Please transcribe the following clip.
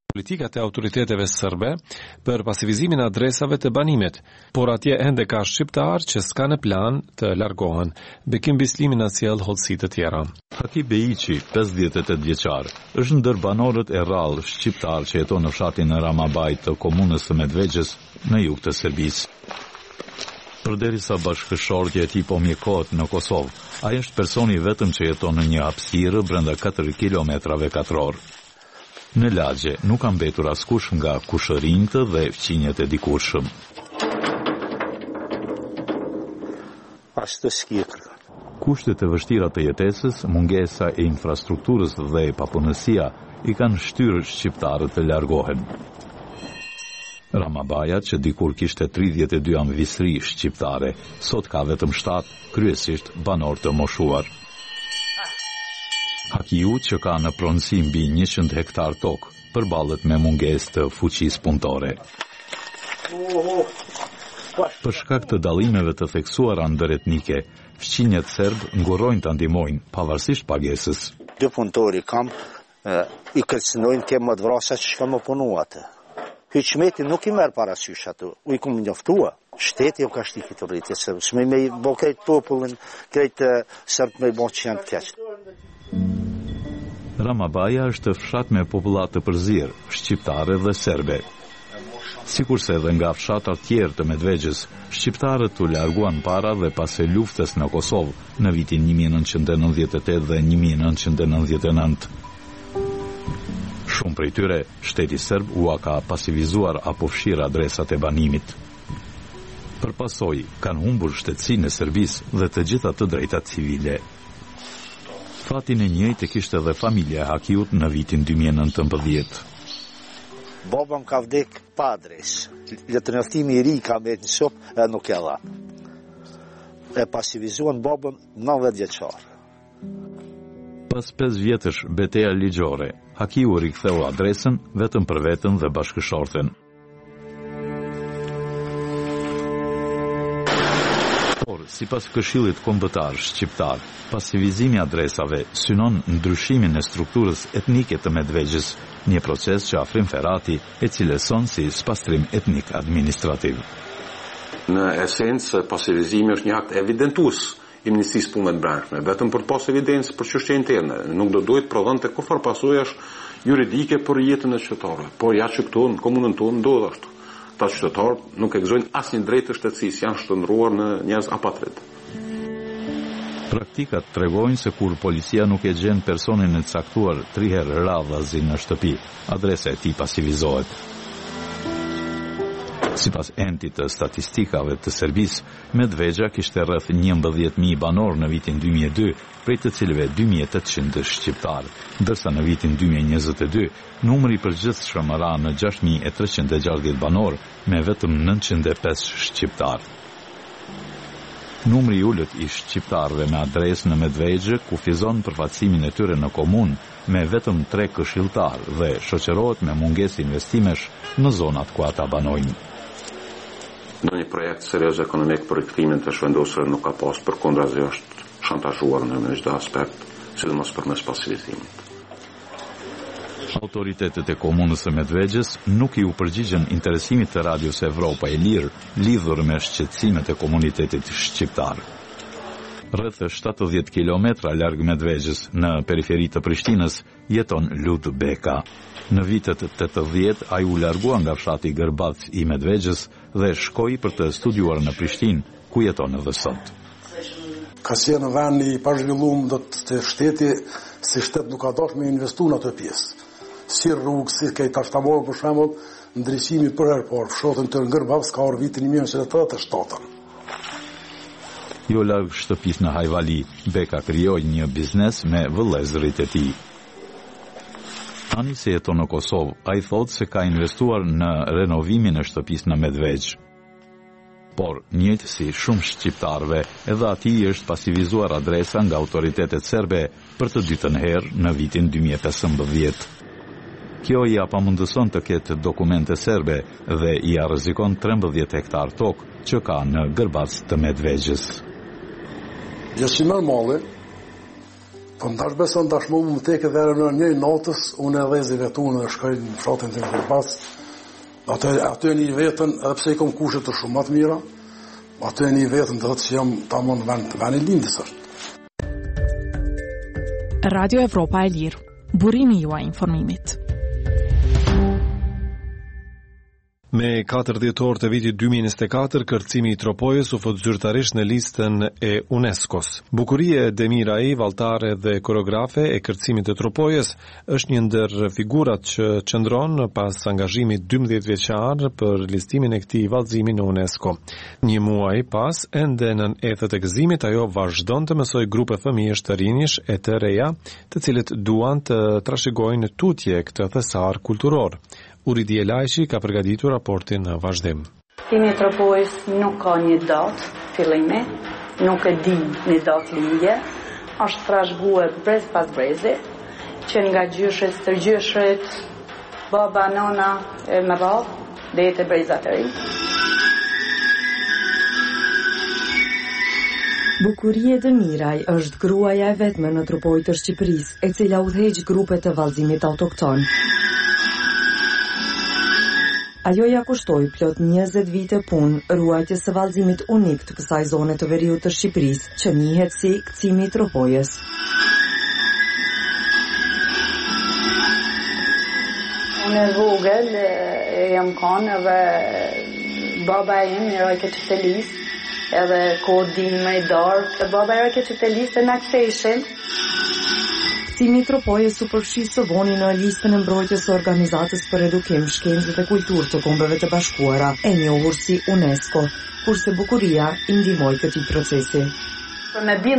Politikat e autoriteteve serbe për pasivizimin e adresave të banimit, por atje ende ka shqiptar që s'ka në plan të largohen. Bekim Bislimi na sjell hollësi të tjera. Haki Beiqi, 58 vjeçar, është ndër banorët e rrallë shqiptar që jeton në fshatin Ramabaj të komunës së Medvegjës në jug të Serbisë. Përderisa bashkëshortja e tij po mjekohet në Kosovë, ai është personi vetëm që jeton në një hapësirë brenda 4 kilometrave katror. Në lagje nuk ka mbetur askush nga kushërinjtë dhe fqinjet e dikurshëm. Kushtet e vështira të jetesës, mungesa e infrastrukturës dhe papunësia i kanë shtyrë shqiptarët të largohen. Ramabaja, që dikur kishte 32 anëvisri shqiptare, sot ka vetëm 7, kryesisht banor të moshuar. Hakiu, që ka në pronësi mbi 100 hektar tokë, përballet me mungesë të fuqisë punëtore. Për shkak të dallimeve të theksuara ndëretnike, fqinjet serb ngurrojnë ta ndihmojnë pavarësisht pagesës. Dy punëtori kam i kërcënojnë ke më të vrasa që shka më punu atë. Hyqmeti nuk i merë parasysh atë, u i kumë njoftua. Shteti o ka shti këtë rritje, se me i bo krejt popullin, krejt sërbë me i bo që janë të keqë. Ramabaja është fshat me popullat të përzirë, shqiptare dhe serbe. Sikurse edhe nga fshatat tjerë të Medvegjës, shqiptarët u larguan para dhe pas së luftës në Kosovë në vitin 1998 dhe 1999. Shumë prej tyre, shteti serb u ka pasivizuar apo fshir adresat e banimit. Për pasojë, kanë humbur shtetësinë e Serbisë dhe të gjitha të drejtat civile. Fatin e njëjtë kishte edhe familja e Hakiut në vitin 2019. Babam ka vdek pa adresë. Letërnjoftimi i ri ka mbet në shop e nuk e dha. E pasivizuan babam 90 vjeçar. Pas 5 vjetësh betejë ligjore, Hakiu riktheu adresën vetëm për veten dhe bashkëshorten. Sipas Këshillit Kombëtar Shqiptar, pasivizimi i adresave synon ndryshimin e strukturës etnike të Medvegjës, një proces që Afrim Ferati e cilëson si spastrim etnik administrativ. Në esencë, pasivizimi është një akt evidentues i Ministrisë Punëve të Brendshme, vetëm për të pas evidencë për çështje interne, nuk do duhet prodhonte kufar pasojash juridike për jetën e qytetarëve, por ja që këtu në komunën tonë ndodh ashtu. Ta qytetarët nuk e gëzojnë asnjë drejtë të shtetësisë, janë shndruar në njerëz apatrid. Praktikat tregojnë se kur policia nuk e gjen personin e caktuar 3 herë radhazi në shtëpi, adresa e tij pasivizohet. Sipas entit të statistikave të Serbisë, Medvegja kishte rreth 11.000 banor në vitin 2002, prej të cilëve 2.800 shqiptar, ndërsa në vitin 2022 numri i përgjithshëm ra në 6.360 banor me vetëm 905 shqiptar. Numri i ulët i shqiptarëve me adresë në Medvegjë kufizon përfaqësimin e tyre në komunë me vetëm 3 këshilltar dhe shoqërohet me mungesë investimesh në zonat ku ata banojnë. Në një projekt serioz ekonomik për rikthimin të zhvendosur nuk ka pas, përkundrazi është shantazhuar në çdo aspekt, sidomos përmes pasivizimit. Autoritetet e komunës së Medvegjës nuk i u përgjigjen interesimit të Radios Evropa e Lirë lidhur me shqetësimet e komunitetit shqiptar. Rreth 70 kilometra larg Medvegjës, në periferi të Prishtinës, jeton Lut Beka. Në vitet 80 ai u largua nga fshati Gërbac i Medvegjës dhe shkoi për të studiuar në Prishtinë, ku jeton edhe sot. Ka qenë në vend i pazhvilluar do të shteti, si shtet nuk ka dashur me investu në atë pjesë. Si rrugë, si këtë tashtamorë për shembull, ndriçimi për herë parë, fshotën të Gërbac ka orë vitin 1987. Jo larg shtëpisë në Hajvali, Beka krijoi një biznes me vëllezërit e tij. Tani se jeton në Kosovë, ai thotë se ka investuar në renovimin e shtëpisë në Medvegjë. Por, njëjtë si shumë shqiptarëve, edhe atij është pasivizuar adresa nga autoritetet serbe për të dytën herë në vitin 2015. Kjo i apamundëson të ketë dokumente serbe dhe i rrezikon 13 hektar tokë që ka në Gërbac të Medvegjës. Është normale Po ndash beson tash më tek edhe në një natës, unë edhe zëve tunë shkoj në fshatin tim Kërpas. Aty një vetën, edhe pse i kom kushe të shumë më të mira, aty një vetën do të që jam tamam vend i lindës është. Radio Evropa e Lirë, burimi juaj informimit. Me 4 dhjetor të vitit 2024, kërcimi i Tropojës u fut zyrtarisht në listën e UNESCO-s. Bukurie Demiraj, valltare dhe koreografe e kërcimit të Tropojës, është një ndër figurat që qëndron pas angazhimit 12 vjeçar për listimin e këtij vallëzimi në UNESCO. Një muaj pas, ende në ethet e gëzimit, ajo vazhdon të mësoj grupe fëmijësh të rinjish e të reja, të cilët duan të trashëgojnë tutje këtë thesar kulturor. Uridi Elajshi ka përgatitur raportin në vazhdim. Listimi i Tropojës nuk ka një datë fillimi, nuk e di një datë lindje, është trashëguar brez pas brezi, që nga gjyshet, stërgjyshet, baba, nona, me radhë, dhe jetë brezat e ri. Bukurie Demiraj është gruaja e vetme në Tropojë të Shqipërisë, e cila udhëheq grupe të vallëzimit autokton. Ajo ja kushtoi plot 20 vite punë ruajtjes së vallëzimit unik të kësaj zone të veriut të Shqipërisë, që njihet si kthimi i Tropojës. Unë e vogël jam kanë edhe baba im i rojke qytelis, edhe kodin me i dark, baba i rojke qytelis të na ktheshin. Kthimi i Tropojës u përfshi së voni në listën e mbrojtjes së Organizatës për Edukim, Shkencë dhe Kulturë të Kombeve të Bashkuara, e njohur si UNESCO, kurse Bukuria i ndihmoi këtij procesi.